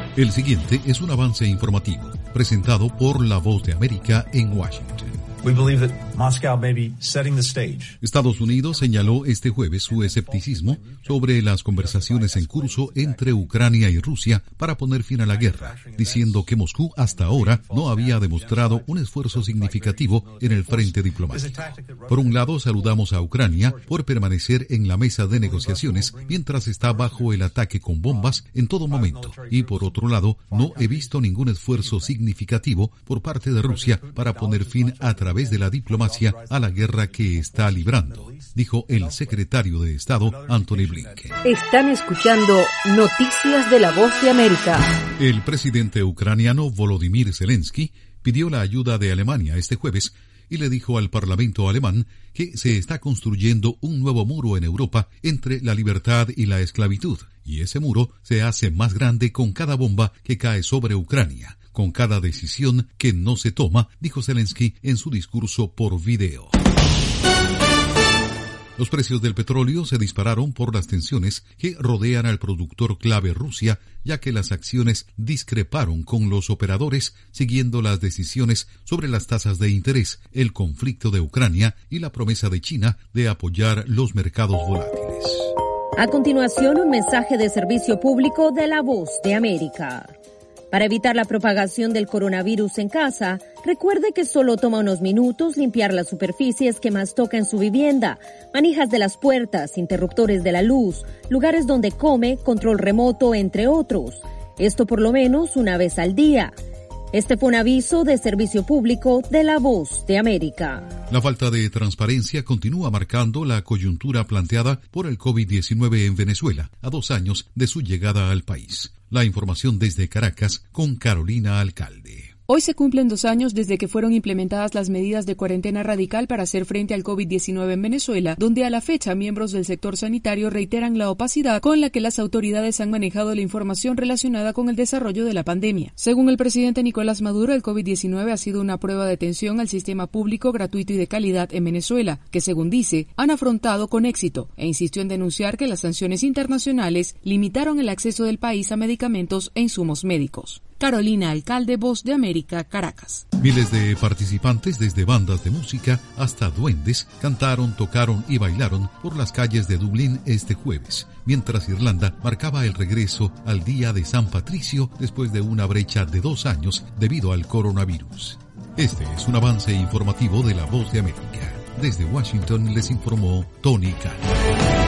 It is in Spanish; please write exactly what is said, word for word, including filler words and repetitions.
El siguiente es un avance informativo presentado por La Voz de América en Washington. We believe that Moscow may be setting the stage. Estados Unidos señaló este jueves su escepticismo sobre las conversaciones en curso entre Ucrania y Rusia para poner fin a la guerra, diciendo que Moscú hasta ahora no había demostrado un esfuerzo significativo en el frente diplomático. Por un lado, saludamos a Ucrania por permanecer en la mesa de negociaciones mientras está bajo el ataque con bombas en todo momento. Y por otro lado, no he visto ningún esfuerzo significativo por parte de Rusia para poner fin a través través de la diplomacia a la guerra que está librando, dijo el secretario de Estado Antony Blinken. Están escuchando Noticias de la Voz de América. El presidente ucraniano Volodymyr Zelensky pidió la ayuda de Alemania este jueves y le dijo al Parlamento alemán que se está construyendo un nuevo muro en Europa entre la libertad y la esclavitud, y ese muro se hace más grande con cada bomba que cae sobre Ucrania, con cada decisión que no se toma, dijo Zelensky en su discurso por video. Los precios del petróleo se dispararon por las tensiones que rodean al productor clave Rusia, ya que las acciones discreparon con los operadores siguiendo las decisiones sobre las tasas de interés, el conflicto de Ucrania y la promesa de China de apoyar los mercados volátiles. A continuación, un mensaje de servicio público de La Voz de América. Para evitar la propagación del coronavirus en casa, recuerde que solo toma unos minutos limpiar las superficies que más toca en su vivienda, manijas de las puertas, interruptores de la luz, lugares donde come, control remoto, entre otros. Esto por lo menos una vez al día. Este fue un aviso de servicio público de La Voz de América. La falta de transparencia continúa marcando la coyuntura planteada por el COVID diecinueve en Venezuela, a dos años de su llegada al país. La información desde Caracas con Carolina Alcalde. Hoy se cumplen dos años desde que fueron implementadas las medidas de cuarentena radical para hacer frente al COVID diecinueve en Venezuela, donde a la fecha miembros del sector sanitario reiteran la opacidad con la que las autoridades han manejado la información relacionada con el desarrollo de la pandemia. Según el presidente Nicolás Maduro, el COVID diecinueve ha sido una prueba de tensión al sistema público, gratuito y de calidad en Venezuela, que según dice, han afrontado con éxito, e insistió en denunciar que las sanciones internacionales limitaron el acceso del país a medicamentos e insumos médicos. Carolina Alcalde, Voz de América, Caracas. Miles de participantes, desde bandas de música hasta duendes, cantaron, tocaron y bailaron por las calles de Dublín este jueves, mientras Irlanda marcaba el regreso al Día de San Patricio después de una brecha de dos años debido al coronavirus. Este es un avance informativo de La Voz de América. Desde Washington les informó Tony Khan.